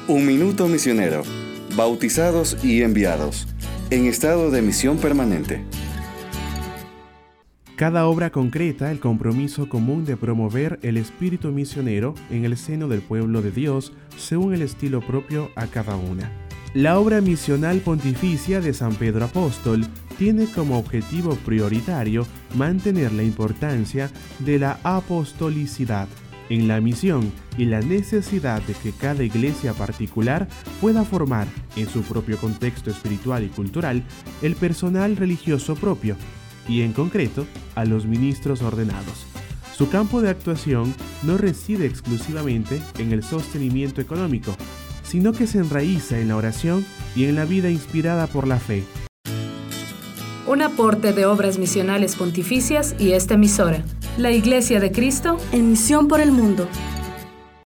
Un minuto misionero. Bautizados y enviados. En estado de misión permanente. Cada obra concreta el compromiso común de promover el espíritu misionero en el seno del pueblo de Dios según el estilo propio a cada una. La obra misional pontificia de San Pedro Apóstol tiene como objetivo prioritario mantener la importancia de la apostolicidad en la misión y la necesidad de que cada iglesia particular pueda formar, en su propio contexto espiritual y cultural, el personal religioso propio, y en concreto a los ministros ordenados. Su campo de actuación no reside exclusivamente en el sostenimiento económico, sino que se enraiza en la oración y en la vida inspirada por la fe. Un aporte de Obras Misionales Pontificias y esta emisora, la Iglesia de Cristo, en misión por el mundo.